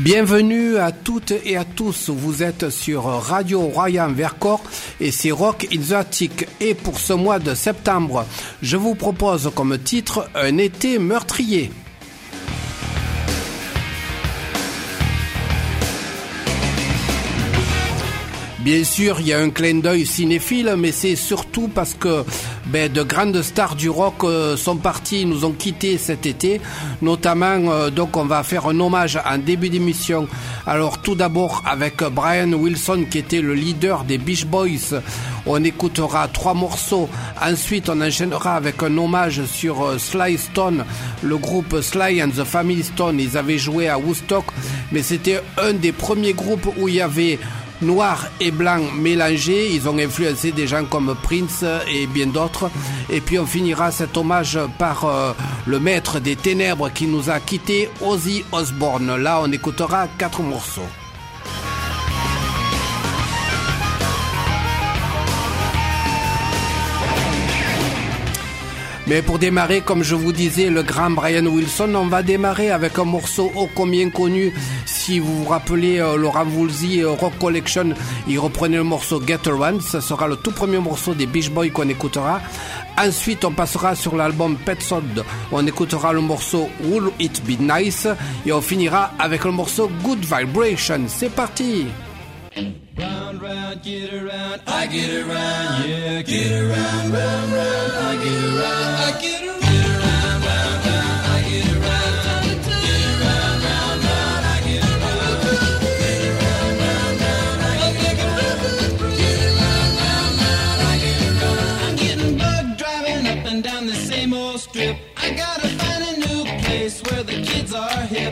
Bienvenue à toutes et à tous, vous êtes sur Radio Royan Vercors et c'est Rock in the Attic. Et pour ce mois de septembre, je vous propose comme titre Un été meurtrier. Bien sûr, il y a un clin d'œil cinéphile, mais c'est surtout parce que de grandes stars du rock sont parties, nous ont quittés cet été. Notamment, donc on va faire un hommage en début d'émission. Alors tout d'abord avec Brian Wilson qui était le leader des Beach Boys. On écoutera 3 morceaux. Ensuite, on enchaînera avec un hommage sur Sly Stone, le groupe Sly and the Family Stone. Ils avaient joué à Woodstock, mais c'était un des premiers groupes où il y avait noir et blanc mélangés. Ils ont influencé des gens comme Prince et bien d'autres. Et puis on finira cet hommage par le maître des ténèbres qui nous a quittés, Ozzy Osbourne. Là on écoutera 4 morceaux. Mais pour démarrer, comme je vous disais, le grand Brian Wilson, on va démarrer avec un morceau ô combien connu. Si vous vous rappelez Laurent Voulzy, Rock Collection, il reprenait le morceau Get Around. Ça sera le tout premier morceau des Beach Boys qu'on écoutera. Ensuite, on passera sur l'album Pet Sound. On écoutera le morceau Will It Be Nice. Et on finira avec le morceau Good Vibration. C'est parti! Round, round, get around, I get around, yeah, get around, round, round, I get around, I get around, round, round, I get around, get around, round, round, I get around, get around, round, round, I get around, get around, round, round, I get around. I'm getting bug driving up and down the same old strip. I gotta find a new place where the kids are hip.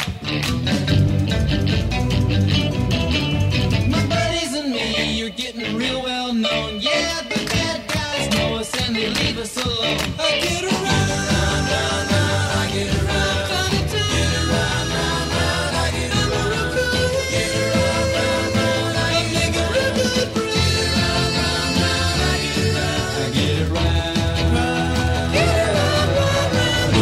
You're getting real well known, yeah, the bad guys know us and they leave us alone. I get around, round, round, round, I get around, get around, round, round, I get around, get around, round, round, I get around, get around, round, round, I get around, I get around, get around, round, round.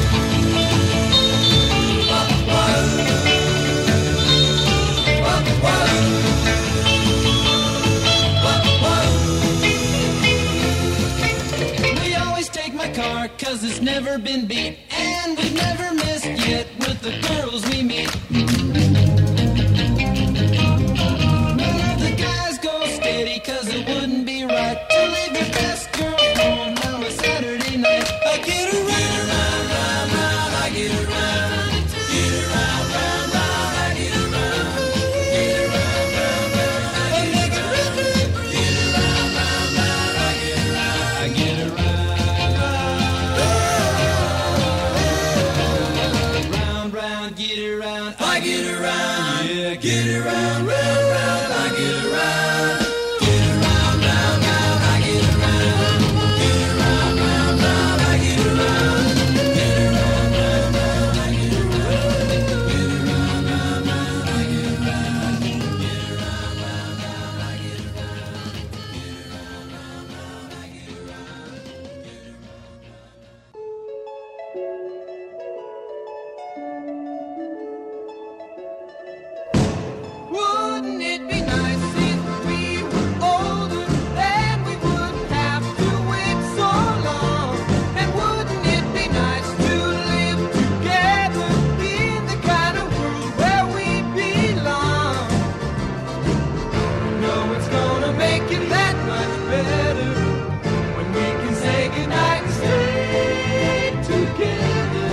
Car, 'cause it's never been beat, and we've never missed yet with the girls we meet. None of the guys go steady, 'cause it wouldn't be right to leave your best girl home on a Saturday night. I get around, round, round, round, I get around, get around, round, round, I get around, get around, round, round, I get around, get around, round, round, I get around, I get around. I get around, yeah, get around, round, round, I get around, get around, round, round, I get around, get around, round, round, I get around, get around, round, round, I get around, get around, round, round, I get around, get around, round, round, I get around, get around, round, round, I get Wouldn't it be nice if we were older, then we wouldn't have to wait so long? And wouldn't it be nice to live together in the kind of world where we belong? No, it's gonna make it that much better when we can say goodnight and stay together.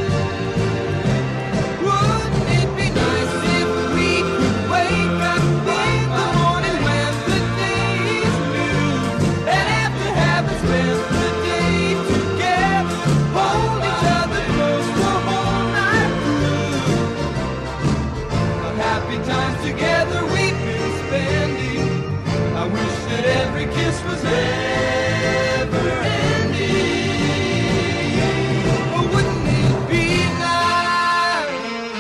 Wouldn't it be nice if we could wake up in the morning when the day is new and after having spent the day together, hold each other close the whole night through? The happy times together we've been spending, I wish that every kiss was never ending. Oh, wouldn't it be nice?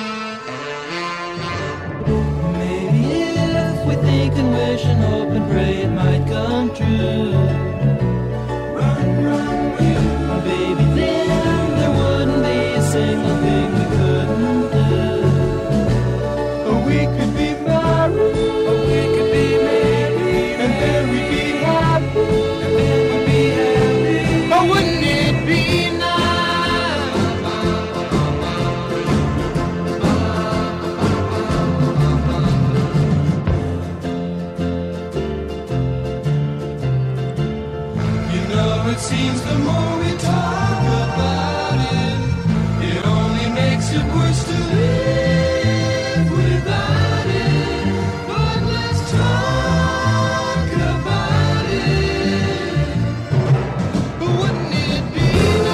Maybe if we think and wish and hope and pray it might come true. Run, run, run, baby, then there wouldn't be a single thing we couldn't do. Oh, it seems the more we talk about it, it only makes it worse to live without it. But let's talk about it. Wouldn't it be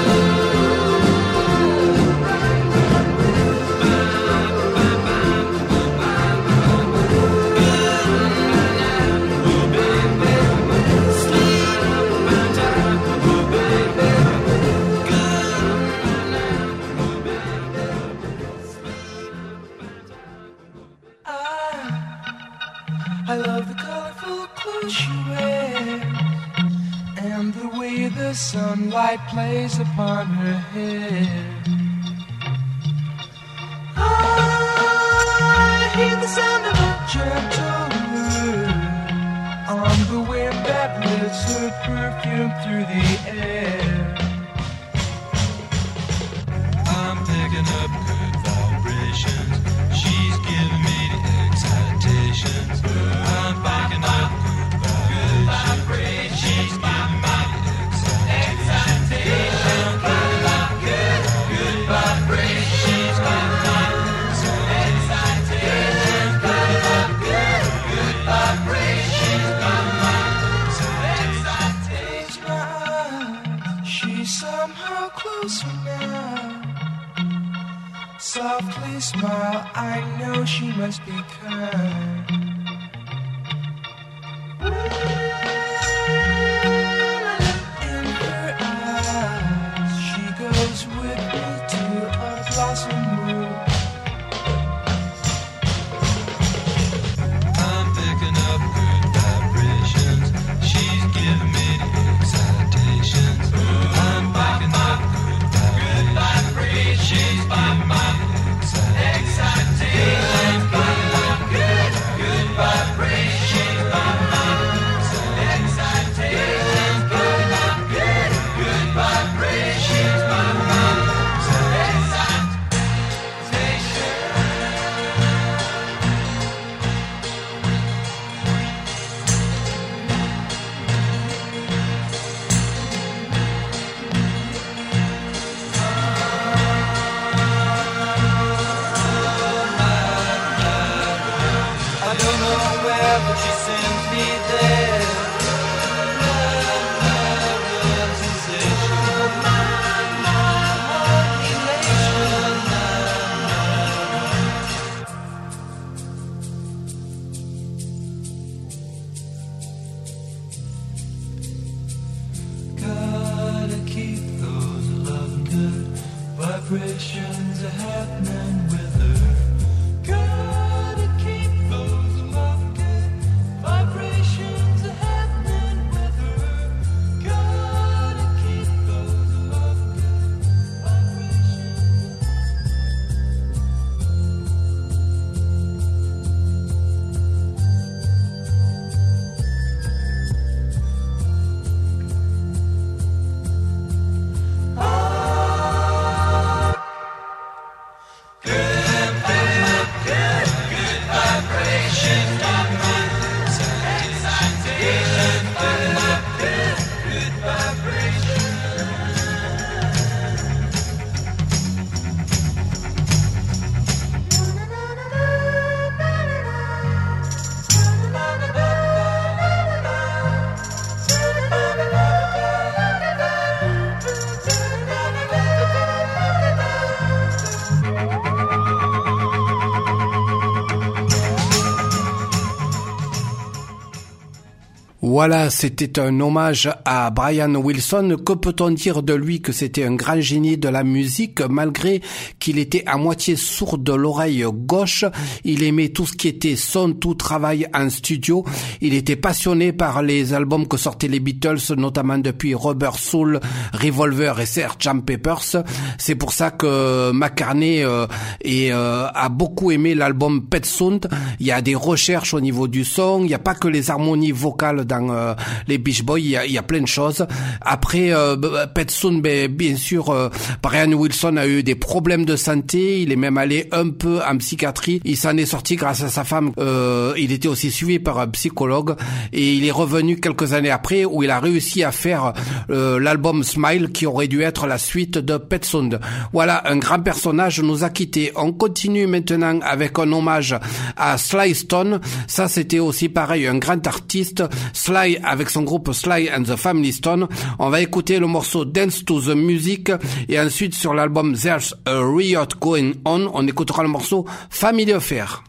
I love the colorful clothes she wears and the way the sunlight plays upon her hair. I hear the sound of a gentle word on the wind that lifts her perfume through the air. I'm picking up good vibrations. She's giving me the excitations. I'm picking up good vibrations. She's giving me the excitations. I'm picking up good vibrations. She's giving me the excitations. Picking up good vibrations. She's giving me the excitations. She's somehow closer now. Softly smile, I know she must be kind. In her eyes, she goes with me to a blossom room. I'm picking up good vibrations. She's giving me the excitations. I'm picking up good vibrations. She's giving me excitations. Good vibrations. Excitations. Good vibrations. I don't know where, but she sends me there. Love, sensation. Gotta keep those loving good vibrations happening with her. Gotta keep those loving good vibrations happening with her. Gotta keep those loving good vibrations. Voilà, c'était un hommage à Brian Wilson. Que peut-on dire de lui? Que c'était un grand génie de la musique, malgré qu'il était à moitié sourd de l'oreille gauche. Il aimait tout ce qui était son, tout travail en studio. Il était passionné par les albums que sortaient les Beatles, notamment depuis Rubber Soul, Revolver et Sgt. Pepper's. C'est pour ça que McCartney a beaucoup aimé l'album Pet Sounds. Il y a des recherches au niveau du son. Il n'y a pas que les harmonies vocales dans dans les Beach Boys, il y a plein de choses. Après, Pet Sounds, bien sûr, Brian Wilson a eu des problèmes de santé, il est même allé un peu en psychiatrie, il s'en est sorti grâce à sa femme, il était aussi suivi par un psychologue, et il est revenu quelques années après où il a réussi à faire l'album Smile qui aurait dû être la suite de Pet Sounds. Voilà, un grand personnage nous a quittés. On continue maintenant avec un hommage à Sly Stone. Ça, c'était aussi pareil, un grand artiste, Sly avec son groupe Sly and the Family Stone. On va écouter le morceau Dance to the Music, et ensuite sur l'album There's a Riot Going On écoutera le morceau Family Affair.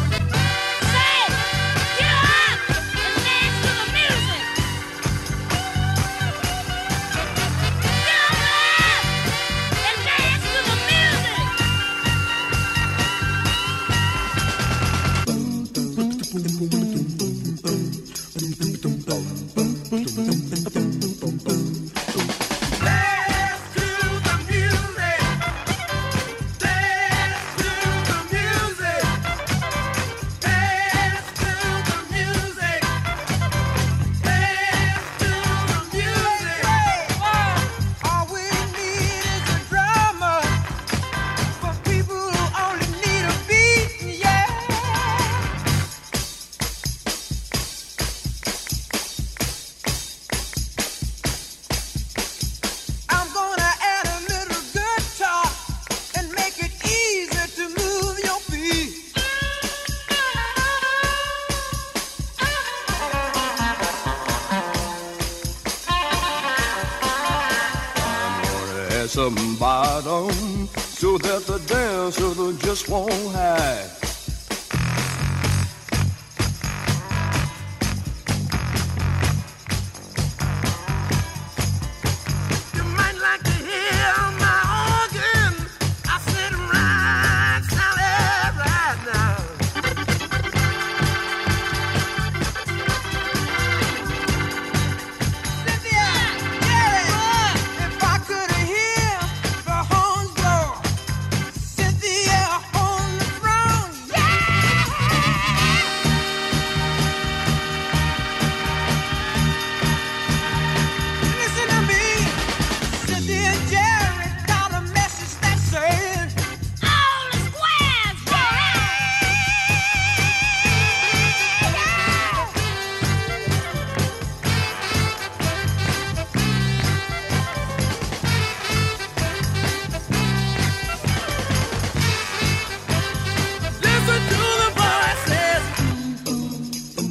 Some bottom so that the dancer just won't hide. You might like to hear my organ. I sit right solid right now. Cynthia, yeah, if I could hear the horns blow, Cynthia on the throne, listen to me. Cynthia and Jerry got a message that says all the squares, listen to the voices.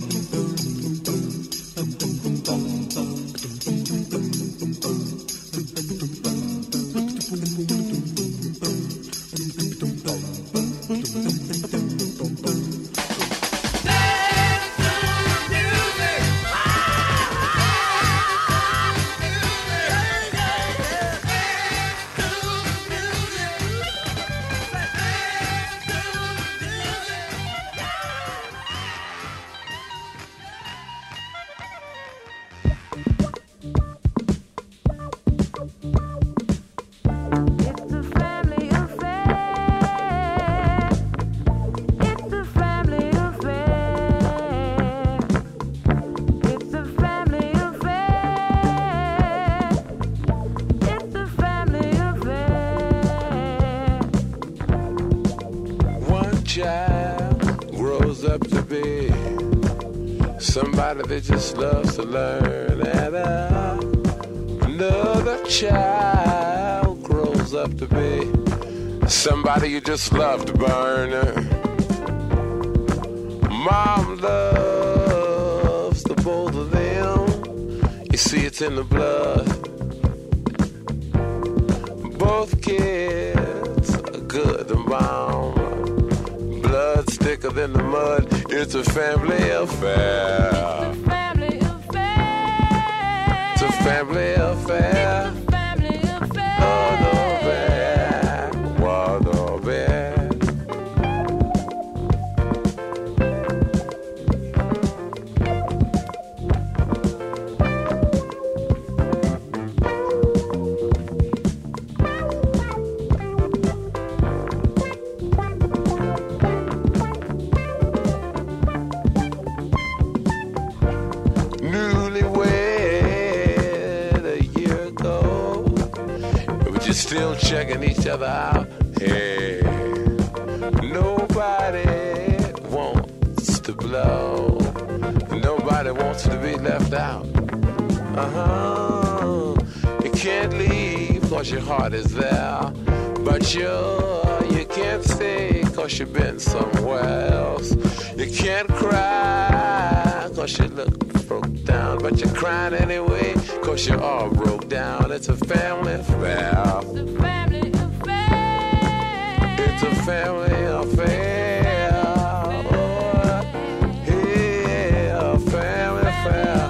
It's a family affair. It's a family affair. It's a family affair. It's a family affair. One child grows up to be somebody that just loves to learn, and another child grows up to be somebody you just love to burn. Mom loves the both of them. You see, it's in the blood. Both kids are good to mom. Blood's thicker than the mud. It's a family affair. Family affair. It's a family affair. Family affair. Oh, no, bad. Oh, no, bad. New still checking each other out. Hey, nobody wants to blow. Nobody wants to be left out. You can't leave cause your heart is there. But you can't stay cause you've been somewhere else. You can't cry cause you look broke down. But you're crying anyway cause you're all broke down. It's a family affair. It's a family affair. It's a family affair. Oh, yeah, a family affair.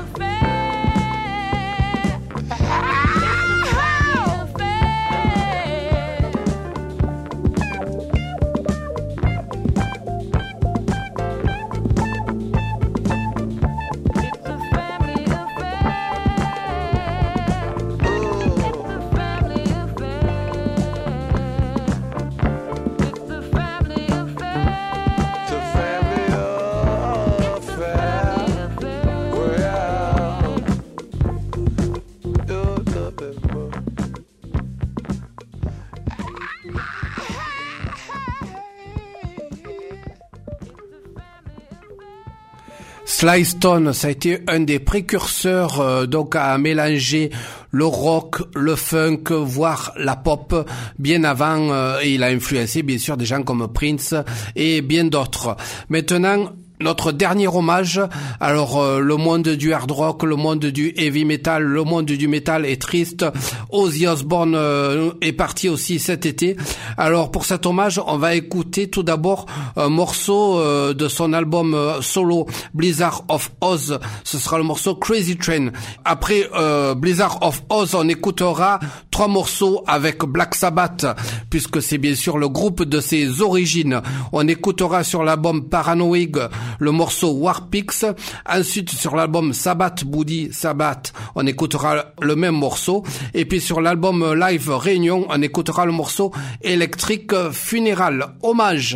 Sly Stone, ça a été un des précurseurs donc à mélanger le rock, le funk, voire la pop bien avant et il a influencé bien sûr des gens comme Prince et bien d'autres. Maintenant, notre dernier hommage, alors le monde du hard rock, le monde du heavy metal, le monde du metal est triste. Ozzy Osbourne est parti aussi cet été. Alors pour cet hommage, on va écouter tout d'abord un morceau de son album solo Blizzard of Oz. Ce sera le morceau Crazy Train. Après Blizzard of Oz, on écoutera 3 morceaux avec Black Sabbath, puisque c'est bien sûr le groupe de ses origines. On écoutera sur l'album Paranoid le morceau War Pigs. Ensuite, sur l'album Sabbath Booty Sabbath, on écoutera le même morceau. Et puis sur l'album Live Réunion, on écoutera le morceau Electric Funeral. Hommage.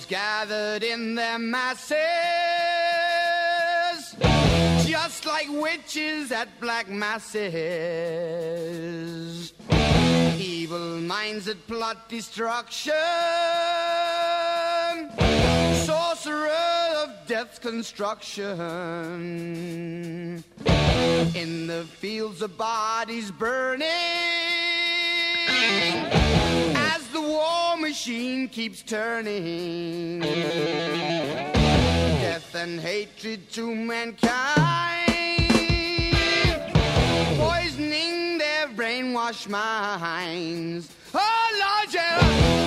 gathered in their masses, just like witches at black masses. Evil minds that plot destruction, sorcerer of death's construction. In the fields of bodies burning, as the war machine keeps turning. Death and hatred to mankind, poisoning their brainwashed minds. Oh Lord, yeah.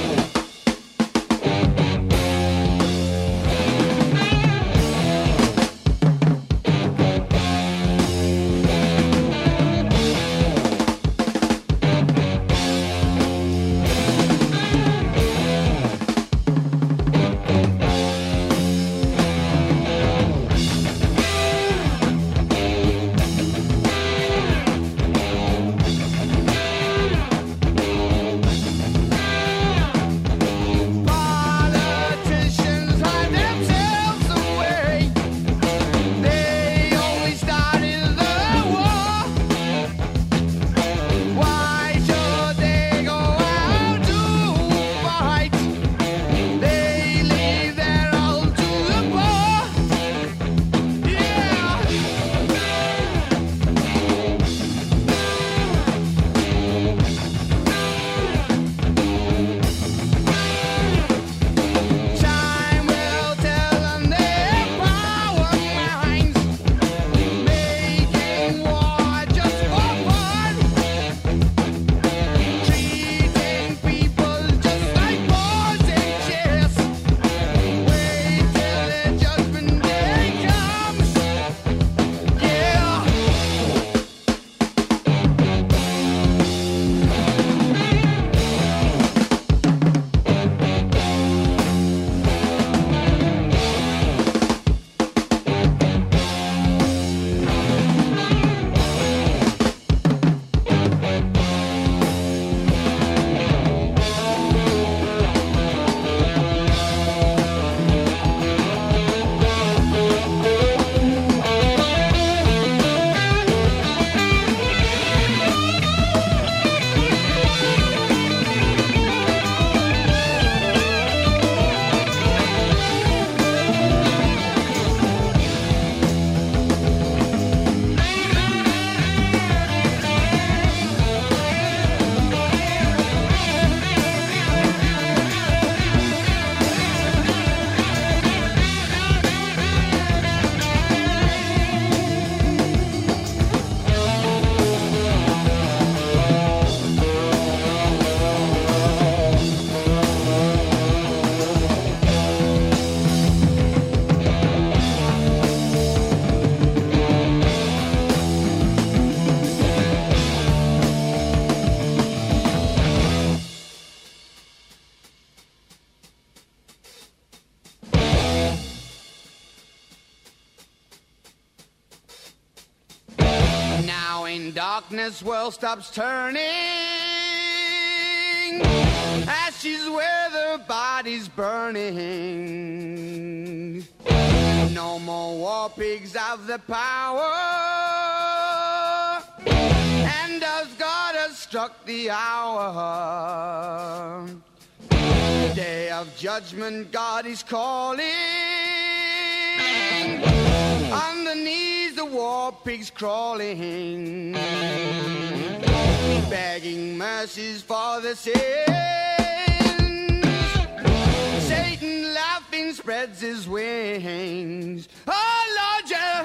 Darkness world stops turning, ashes where the body's burning. No more war pigs have the power, and as God has struck the hour, day of judgment God is calling. Underneath the war pigs crawling, begging mercies for the sins. Satan laughing spreads his wings. Oh Lord, yeah.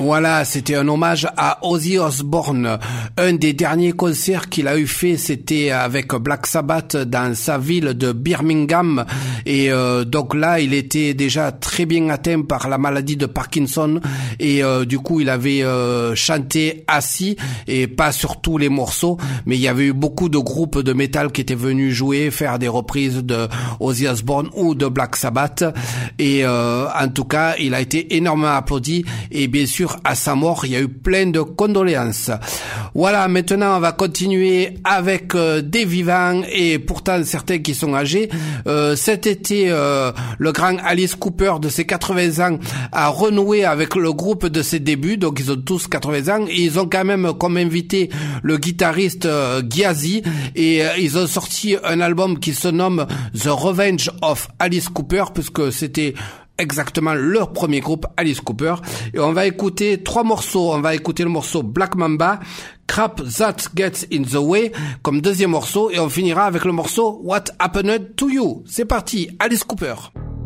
Voilà, c'était un hommage à Ozzy Osbourne. Un des derniers concerts qu'il a eu fait, c'était avec Black Sabbath dans sa ville de Birmingham. Et donc là, il était déjà très bien atteint par la maladie de Parkinson. Et du coup, il avait chanté assis et pas sur tous les morceaux. Mais il y avait eu beaucoup de groupes de métal qui étaient venus jouer, faire des reprises de Ozzy Osbourne ou de Black Sabbath. Et en tout cas, il a été énormément applaudi. Et bien sûr, à sa mort, il y a eu plein de condoléances. Voilà, maintenant on va continuer avec des vivants et pourtant certains qui sont âgés. Cet été, le grand Alice Cooper de ses 80 ans a renoué avec le groupe de ses débuts, donc ils ont tous 80 ans et ils ont quand même comme invité le guitariste Ghiazi et ils ont sorti un album qui se nomme The Revenge of Alice Cooper puisque c'était exactement leur premier groupe, Alice Cooper. Et on va écouter 3 morceaux. On va écouter le morceau Black Mamba, Crap That Gets in the Way comme deuxième morceau et on finira avec le morceau What Happened to You. C'est parti, Alice Cooper.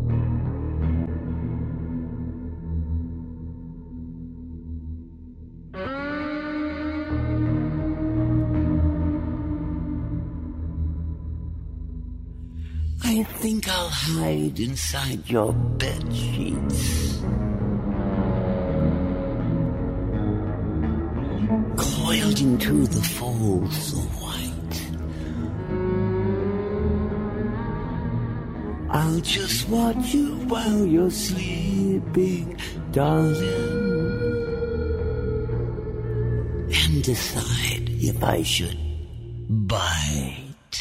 I think I'll hide inside your bed sheets, coiled into the folds of white. I'll just watch you while you're sleeping, darling, and decide if I should bite.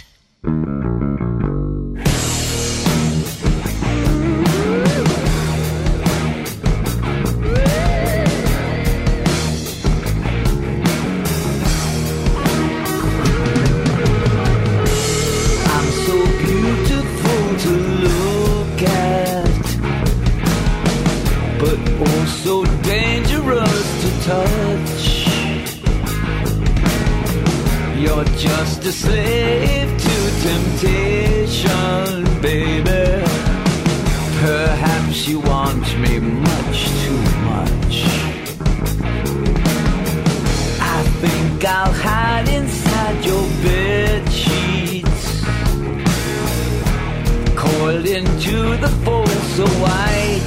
So dangerous to touch. You're just a slave to temptation, baby. Perhaps you want me much too much. I think I'll hide inside your bed sheets, coiled into the folds so white.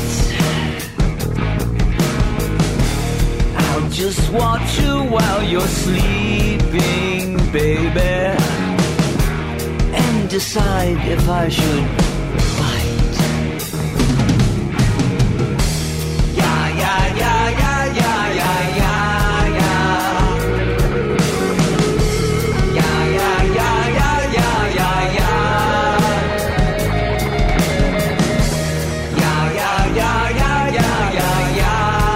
Just watch you while you're sleeping, baby, and decide if I should bite. Yeah, yeah, yeah, yeah, yeah, yeah, yeah, yeah. Yeah, yeah, yeah, yeah, yeah, yeah, yeah. Yeah, yeah, yeah, yeah, yeah, yeah, yeah.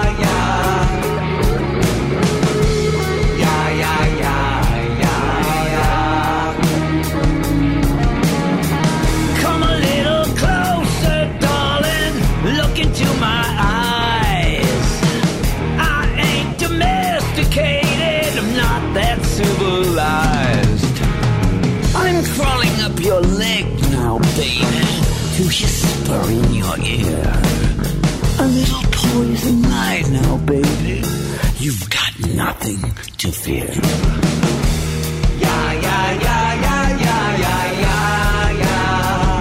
I'm crawling up your leg now, baby, to whisper in your ear a little poison lie now, baby. You've got nothing to fear. Yeah, yeah, yeah, yeah, yeah, yeah, yeah, yeah.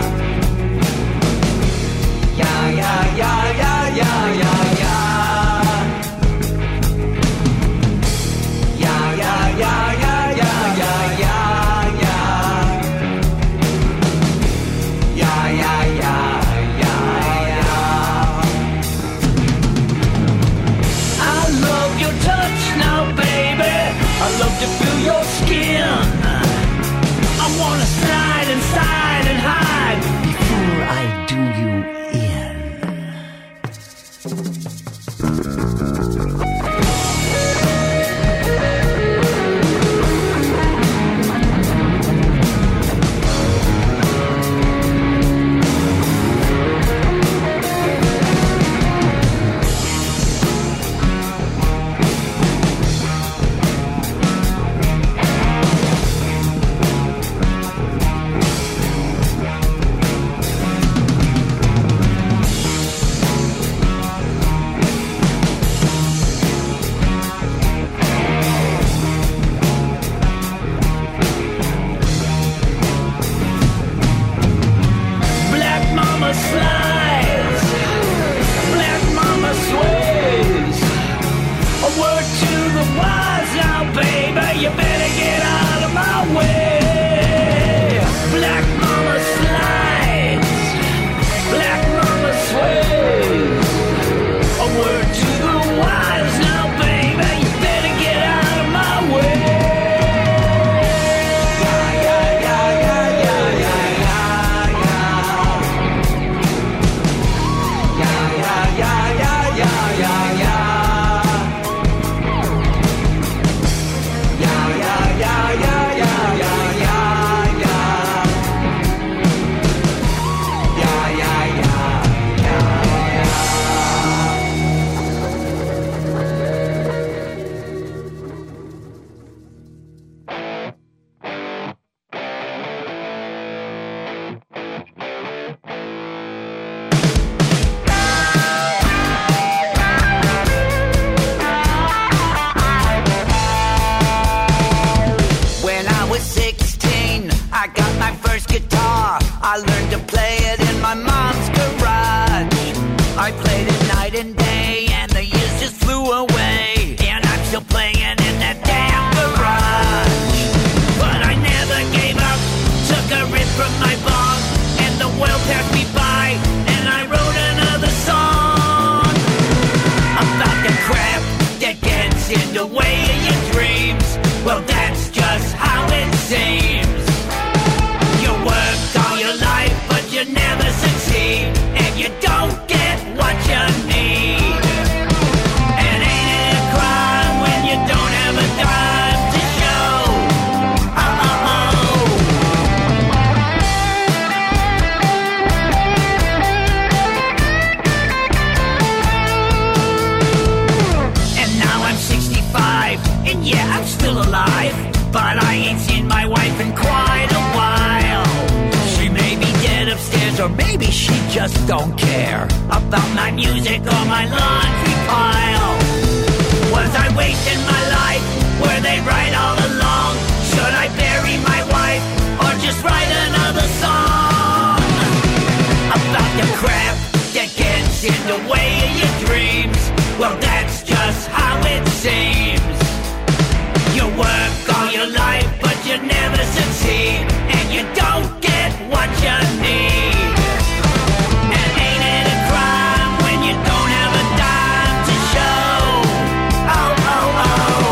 Yeah, yeah, yeah, yeah, yeah, yeah, yeah. Yeah, yeah, yeah, yeah, yeah, yeah, yeah. Yeah, yeah, yeah, yeah, yeah. I love your touch now, baby. I love to feel your skin. I wanna slide inside and hide before I do you in. first guitar. I learned to play it in my mom's garage. I played it night and day, and the years just flew away. And I'm still playing in that damn garage. But I never gave up, took a rip from my bong, and the world passed me by, and I wrote another song about the crap that gets in the way of your dreams. Well, that's just how it seems. You work all your life, but you never succeed, and you don't get what you need. And ain't it a crime when you don't have a dime to show? And now I'm 65, and yeah, I'm still alive, but I ain't seen my wife in quite a while. She may be dead upstairs, or maybe she just don't care about my music or my laundry pile. Was I wasting my life? Were they right all along? Should I bury my wife, or just write another song about the crap that gets in the way of your dreams? Well, that's just how it seems. You work all your life, but you never succeed, and you don't get what you need. And ain't it a crime when you don't have a dime to show? Oh, oh, oh.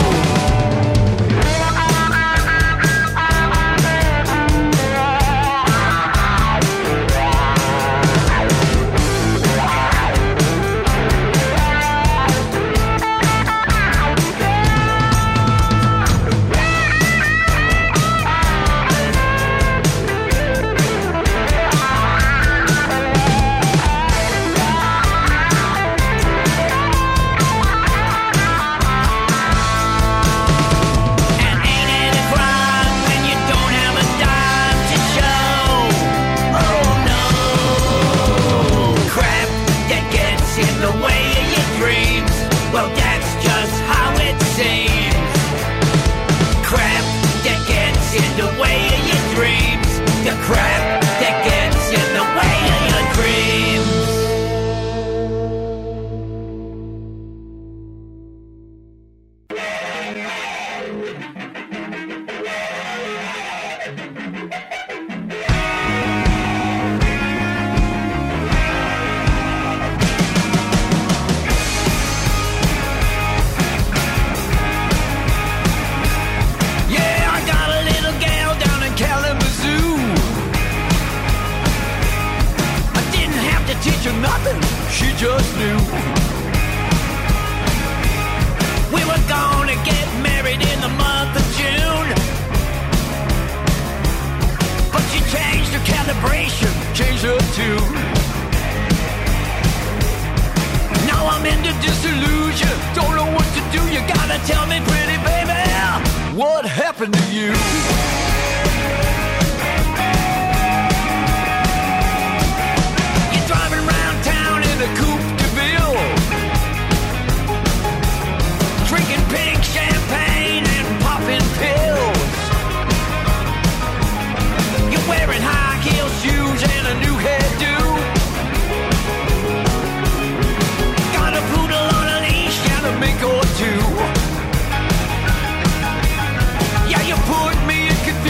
Yeah, you put me in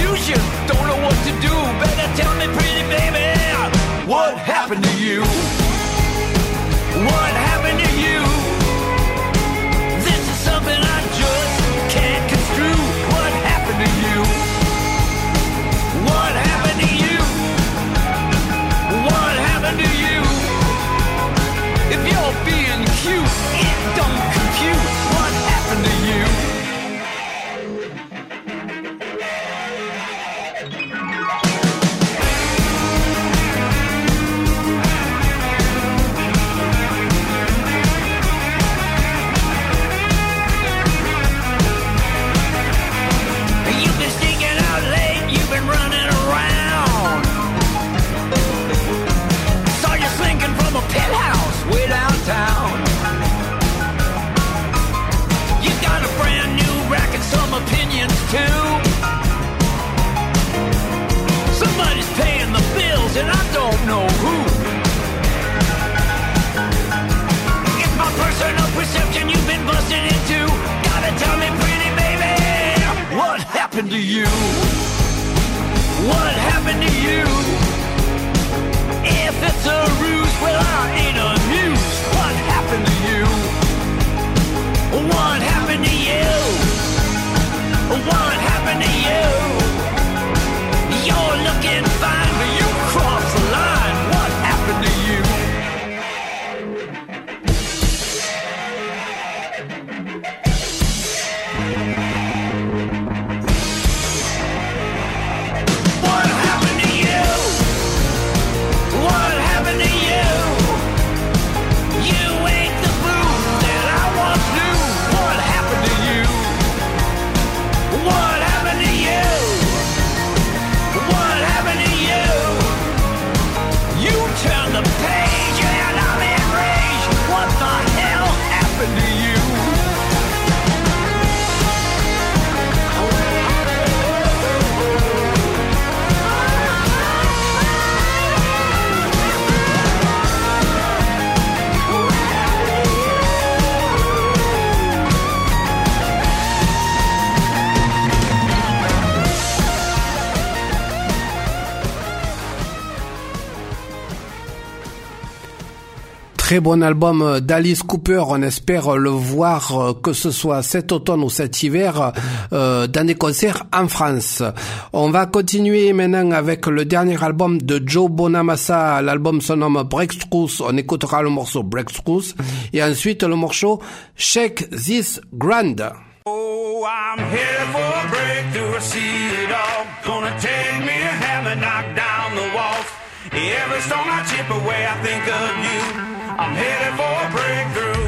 très bon album d'Alice Cooper. On espère le voir, que ce soit cet automne ou cet hiver, dans des concerts en France. On va continuer maintenant avec le dernier album de Joe Bonamassa. L'album se nomme Breakthroughs. On écoutera le morceau Breakthroughs et ensuite le morceau Shake This Grand. Oh, I'm headed for a breakthrough, I see it all. Gonna take me a hammer, knock down the walls. Every stone I chip away, I think of you. I'm headed for a breakthrough.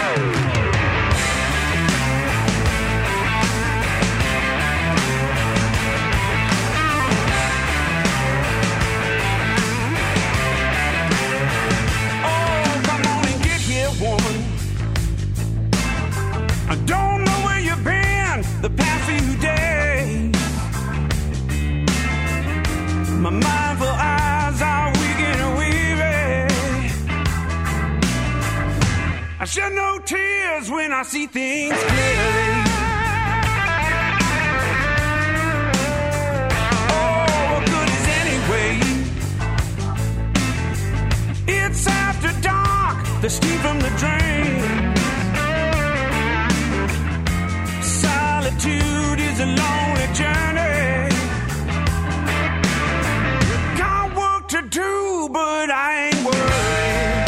Oh, come on and get here, woman. I don't know where you've been the past few days. My mindful eyes are weak and weary. I shed no tears when I see things clearly. Oh, what good is anyway? It's after dark, the steam from the drain. Solitude is a lonely journey. Got work to do, but I ain't worried.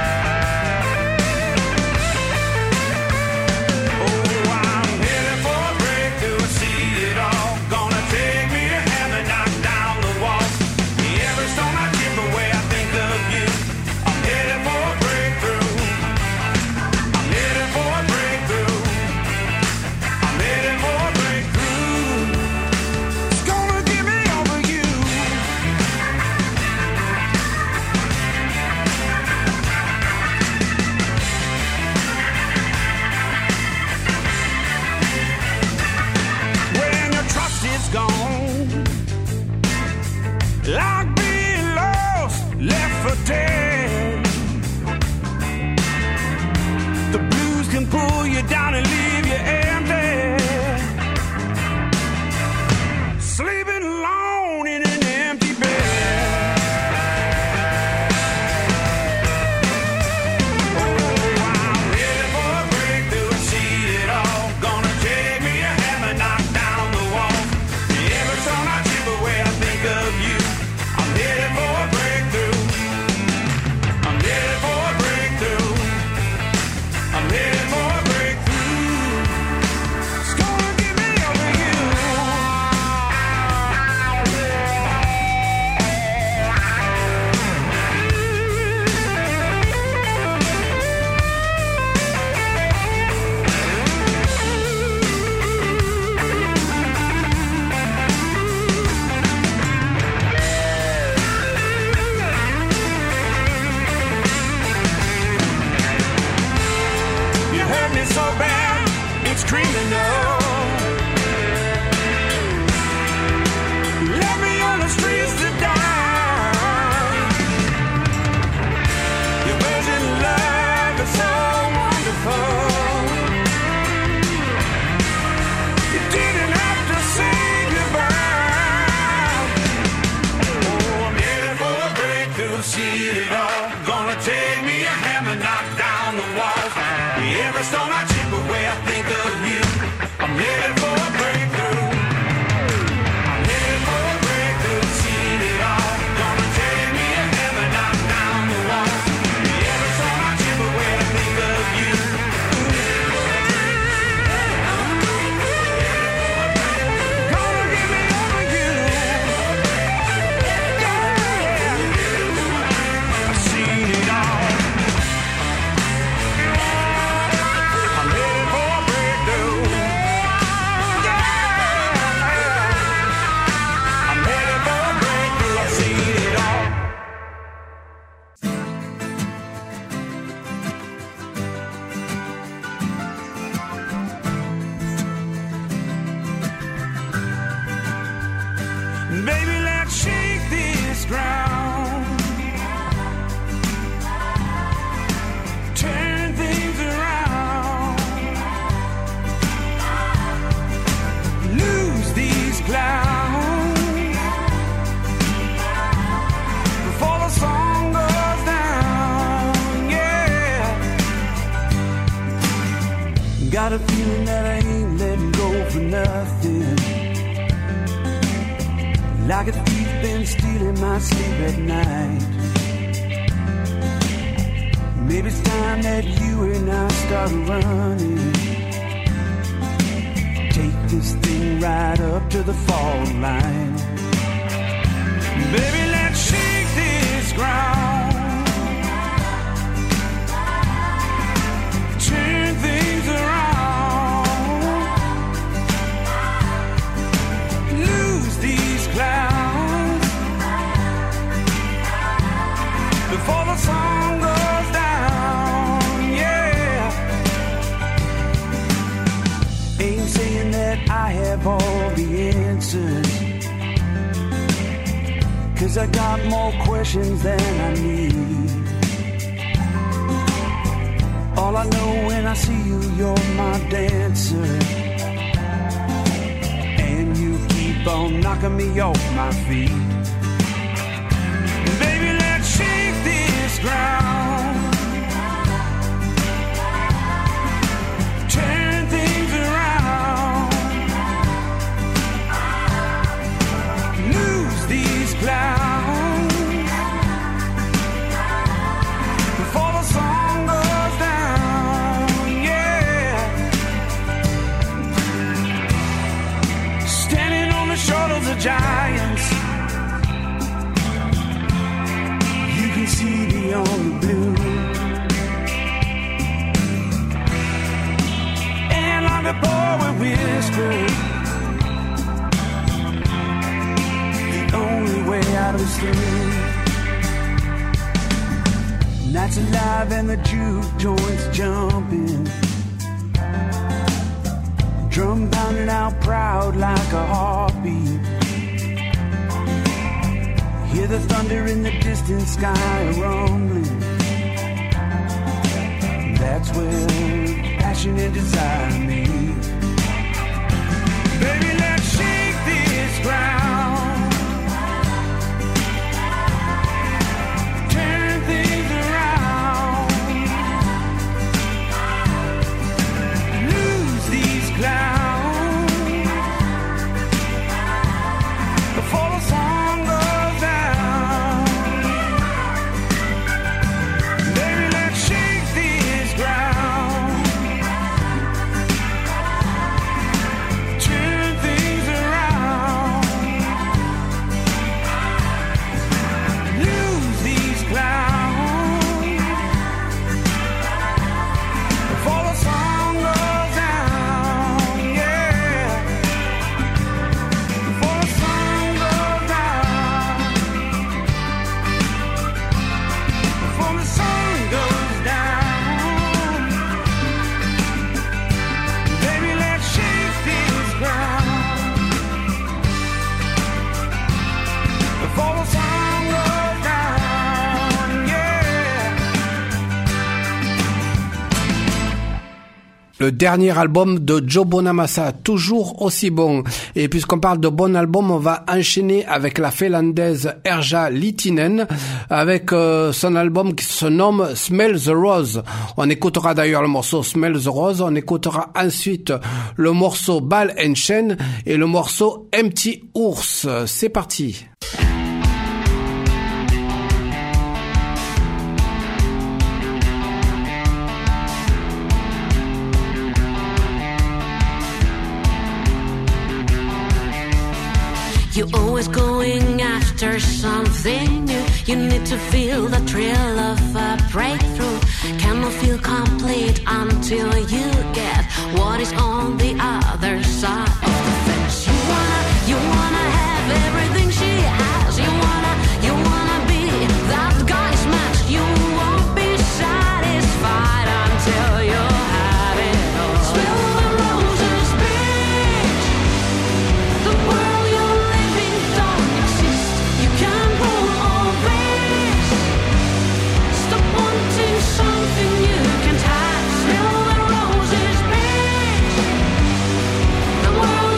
Oh, I'm headed for a breakthrough, I see it all. Gonna take me a hammer, knock down the walls. Every stone I chip away, I think of you. I'm headed for a breakthrough. I'm headed for a breakthrough. I'm headed for a breakthrough. It's gonna get me over you. When your trust is gone, like being lost, left for dead. The blues can pull you down and leave you empty. Sleeping alone in an empty bed. Oh, I'm headed for a breakthrough, I see it all. Gonna take me a hammer, knock down the walls. Every stone I chip away, I think of you. I'm headed for a breakthrough. I'm headed for a breakthrough. I'm headed for a breakthrough. It's gonna get me over you. You hurt me so bad, it's criminal. You left me on the streets to die. Your version of love is so wonderful. You didn't have to say goodbye. Oh, I'm headed for a breakthrough, see it all. Gonna take me a hammer, knock down the walls. Every stone I chip away, I think of you. I'm headed for a breakthrough. I'm headed for a breakthrough, see Got a feeling that I ain't letting go for nothing. Like a thief been stealing my sleep at night. Maybe it's time that you and I start running. Take this thing right up to the fall line. Baby, let's shake this ground. Turn things around. Lose these clouds before the sun goes down, yeah. Ain't saying that I have all the answers, 'cause I got more questions than I need. All I know when I see you, you're my dancer, and you keep on knocking me off my feet. Baby, let's shake this ground. Turn things around. Lose these clouds before the sun goes down, yeah. Standing on the shoulders of giants, you can see beyond the blue. And like the poet whispered, the only way out of the storm. Nights alive and the juke joints jumping, drum pounding out proud like a heartbeat. Hear the thunder in the distant sky rumbling. That's where passion and desire meet. Baby, let's shake this ground. Turn things around. Lose these clouds before the sun goes down. Baby, let's shake this ground. Turn things around. Lose these clouds before the sun goes down, yeah. Before the sun goes down. Before the sun goes down. Baby, let's shake this ground before the sun goes down, yeah. Le dernier album de Joe Bonamassa, toujours aussi bon. Et puisqu'on parle de bon album, on va enchaîner avec la finlandaise Erja Littinen avec son album qui se nomme Smell the Rose. On écoutera d'ailleurs le morceau Smell the Rose, on écoutera ensuite le morceau Ball and Chain et le morceau Empty Ours. C'est parti. You're always going after something new. You need to feel the thrill of a breakthrough. Cannot feel complete until you get what is on the other side of the fence. You wanna have everything she has. You wanna be that guy's match. You won't be satisfied until you have it all. Smell the roses, bitch. The world you're living don't exist. You can't rule all this. Stop wanting something you can't have. Smell the roses, bitch. The world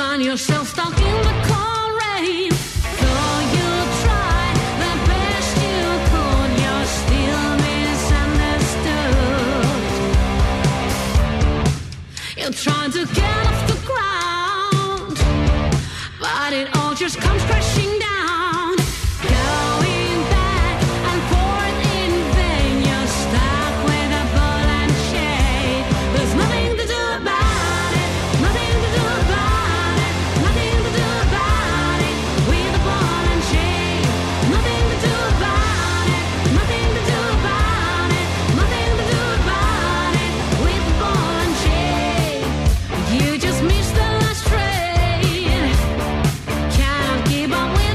find yourself stuck in the cold rain. Though you tried the best you could, you're still misunderstood. You're trying to get off the ground, but it all just comes crashing down. Going back and forth in vain, you're stuck with a ball and chain. There's nothing to do about it, nothing to do about it, nothing to do about it. With a ball and chain, nothing to do about it, nothing to do about it, nothing to do about it. With a ball and chain, you just missed the last train. Cannot keep up with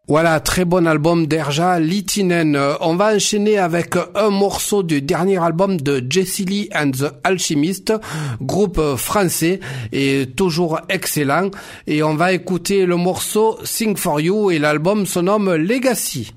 Voilà, très bon album d'Erja Littinen. On va enchaîner avec un morceau du dernier album de Jesse Lee and the Alchemist, groupe français et toujours excellent. Et on va écouter le morceau Sing for You et l'album se nomme Legacy.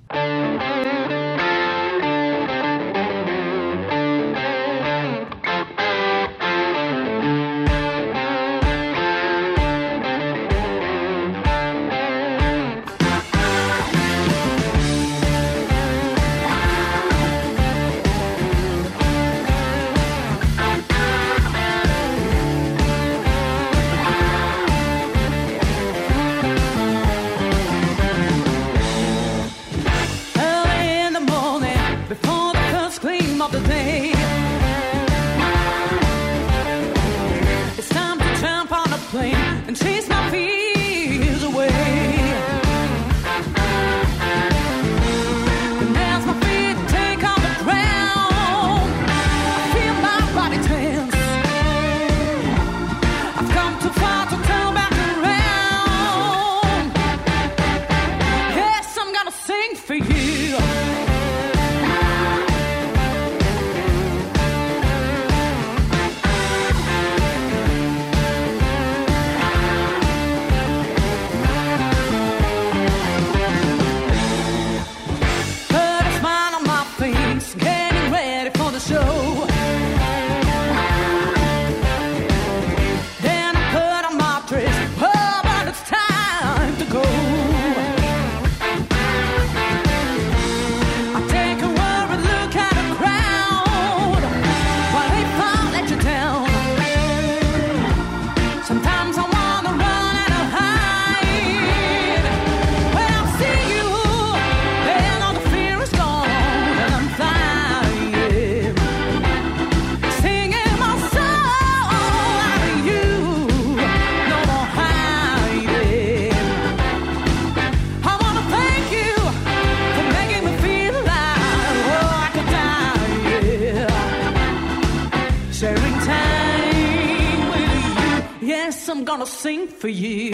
I'm gonna sing for you.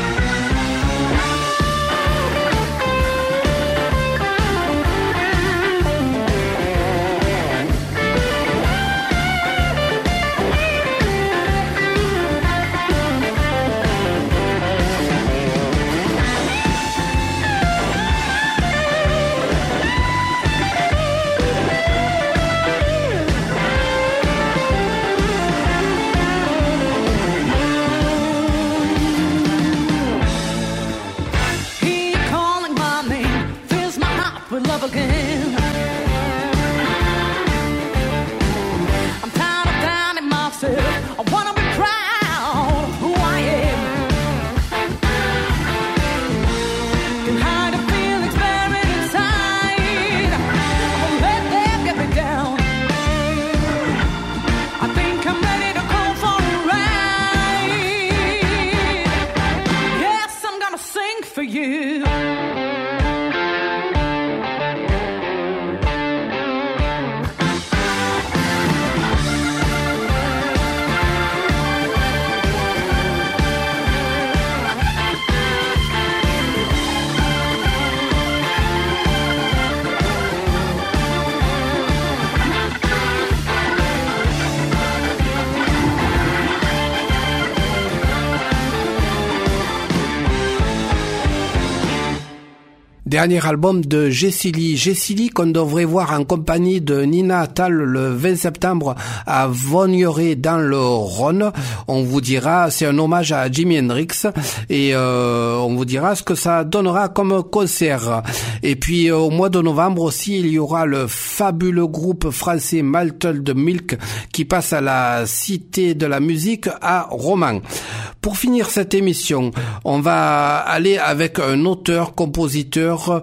Dernier album de Jesse Lee qu'on devrait voir en compagnie de Nina Attal le 20 septembre à Vogneré dans le Rhône. On vous dira, c'est un hommage à Jimi Hendrix et on vous dira ce que ça donnera comme concert. Et puis au mois de novembre aussi, il y aura le fabuleux groupe français Malted Milk qui passe à la Cité de la Musique à Romans. Pour finir cette émission, on va aller avec un auteur, compositeur,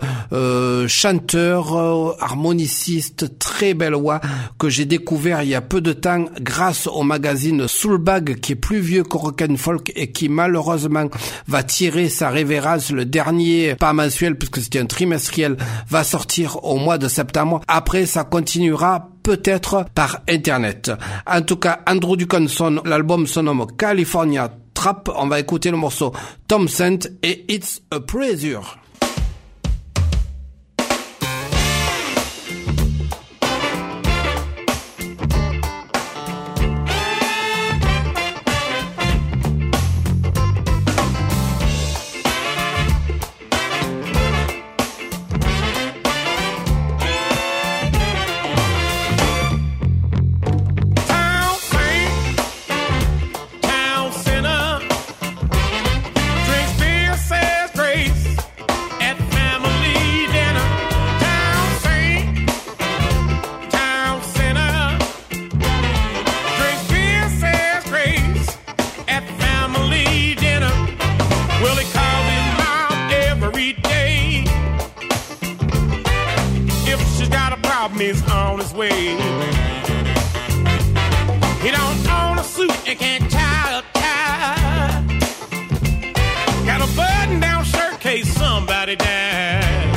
chanteur, harmoniciste, très belle voix que j'ai découvert il y a peu de temps grâce au magazine Soulbag qui est plus vieux que Rock'n'Folk et qui malheureusement va tirer sa révérence. Le dernier, pas mensuel puisque c'était un trimestriel, va sortir au mois de septembre. Après, ça continuera peut-être par Internet. En tout cas, Andrew Dickinson, l'album se nomme California Trap. On va écouter le morceau Tom Saint et It's a Pleasure. can't tie. Got a button-down shirt case somebody died.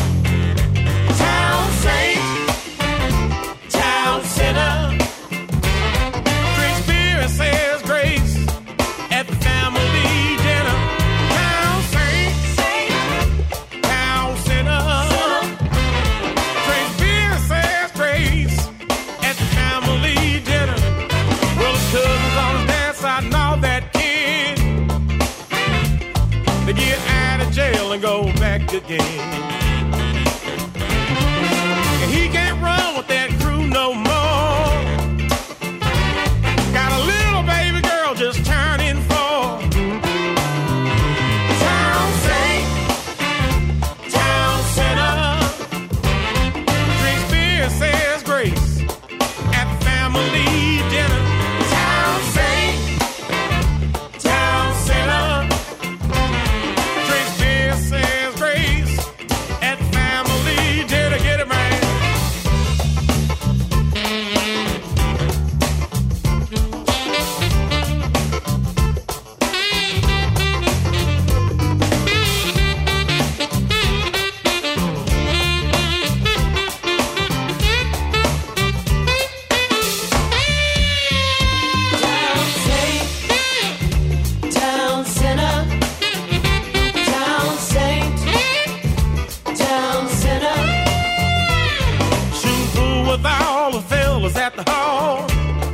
Town saint, town sinner, drinks beer and says grace at the family dinner. Town saint, town sinner, drinks beer and says grace at the family dinner. Well, his cousins on his dad's side and all that kid, they get out of jail and go back again. And he can't run with that crew no more. Got a little baby girl just turning 4. Town saint, town sinner, drinks beer, says grace at the family dinner. Town saint, town sinner, drinks beer, says grace at the family dinner. Get it, man. Town sinner, town saint, town sinner. Shooting pool with all the fellas at the hall,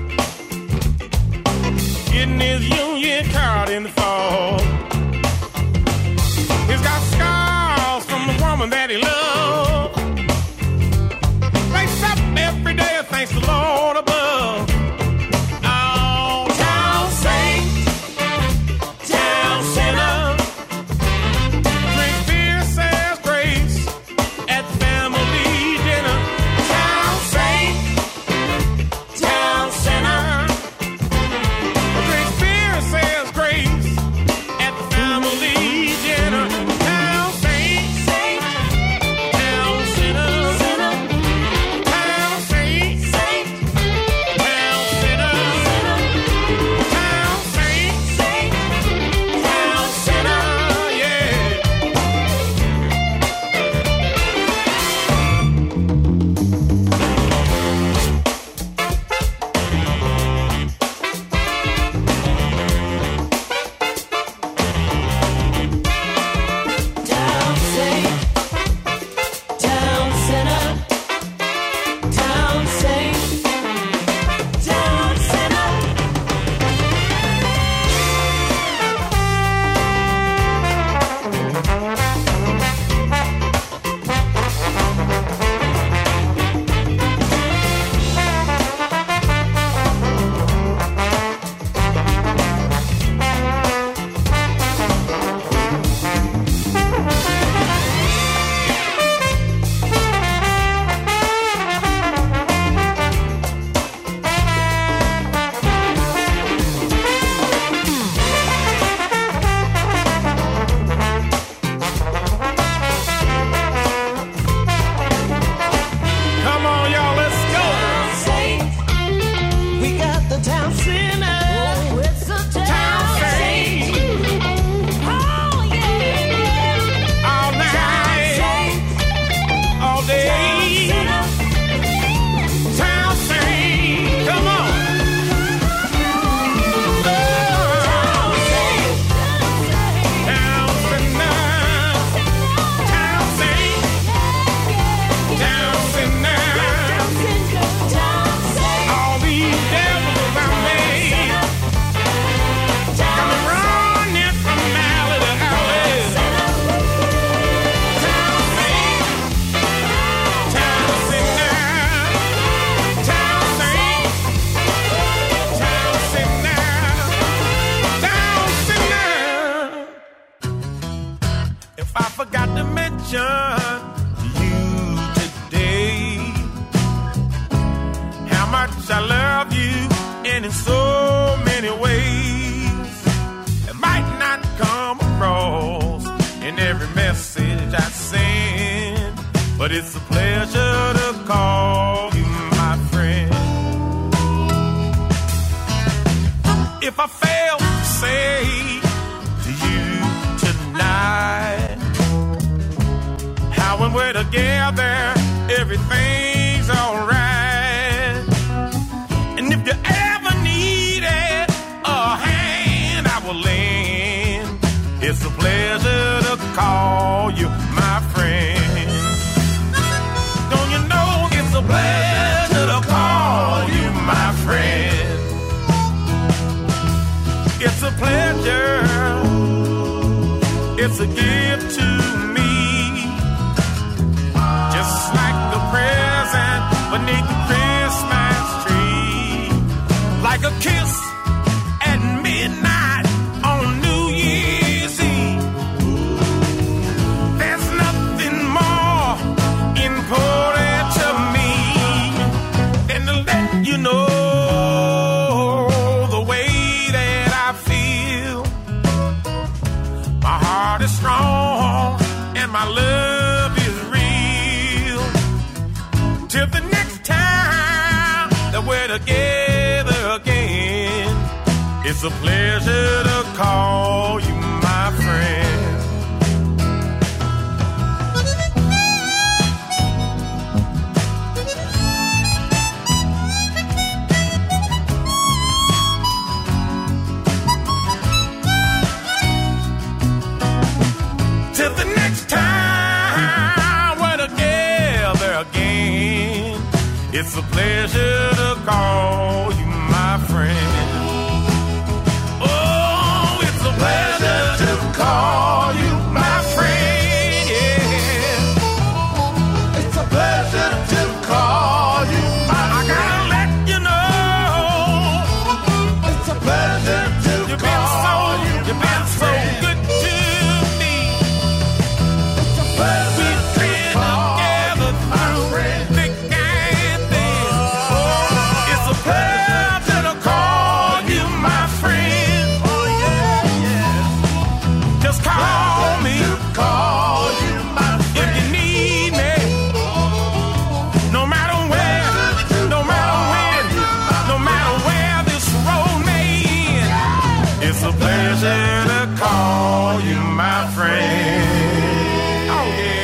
getting his union card in the fall. He's got scars from the woman that he loved. Wakes up every day, thanks the Lord above. Oh, town saint, town sinner, drinks beer, says grace at the family dinner. Town saint, town sinner, drinks beer, says grace at the family dinner. Town saint, town sinner, town saint, town sinner, town saint, town sinner, yeah. Town saint, town sinner, town saint, town sinner. Come on, y'all, let's go. Saint, we got the town sinner. It's a Town saint, Oh yeah. all night, all day. Town saint, come on. Town saint, town sinner, town saint, town sinner. All these devils around me, coming running from alley to alley. Town saint, town sinner, town saint, town sinner, town sinner. If I forgot to mention to you today how much I love you, and in so many ways, it might not come across in every message I send, but it's a pleasure to call you my friend. if I fail to say to you tonight how when we're together everything's alright. And if you ever needed a hand I will lend. It's a pleasure to call you my friend. Don't you know it's a pleasure to call you my friend. It's a pleasure, it's a gift to me, just like a present beneath the Christmas tree, like a kiss at midnight on New Year's Eve. There's nothing more important to me than to let you know is strong and my love is real. Till the next time that we're together again, it's a pleasure to call you my friend. Till the next time we're together again, it's a pleasure to call you my friend. Oh, it's a pleasure to call you my friend. Yeah. It's a pleasure to call you my friend. I gotta let you know. It's a pleasure to call you my friend. You've been so good to me. We've been together through thick and thin. Oh, it's a pleasure to call you my friend. Oh yeah, yeah. Just call me, call you my friend. If you need me, no matter where, no matter when, no matter where this road may end, it's a pleasure to call you my friend. Oh yeah.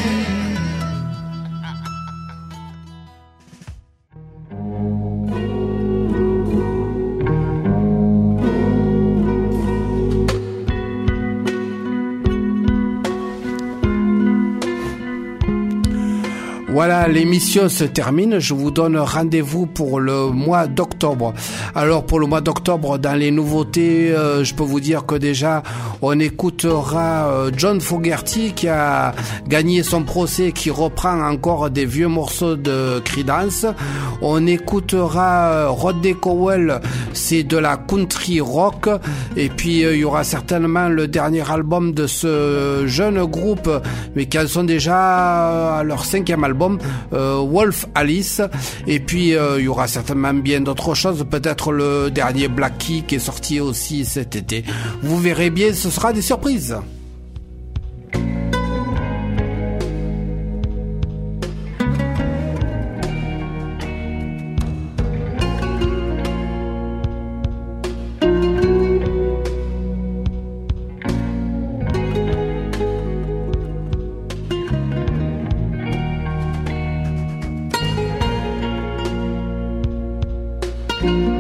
Voilà, l'émission se termine. Je vous donne rendez-vous pour le mois d'octobre. Alors, pour le mois d'octobre, dans les nouveautés, je peux vous dire que déjà, on écoutera John Fogerty qui a gagné son procès, qui reprend encore des vieux morceaux de Creedence. On écoutera Rodney Cowell, c'est de la country rock. Et puis, il y aura certainement le dernier album de ce jeune groupe, mais qui en sont déjà à leur 5e album. Wolf Alice, et puis il y aura certainement bien d'autres choses, peut-être le dernier Black Key qui est sorti aussi cet été. Vous verrez bien, ce sera des surprises. Thank you.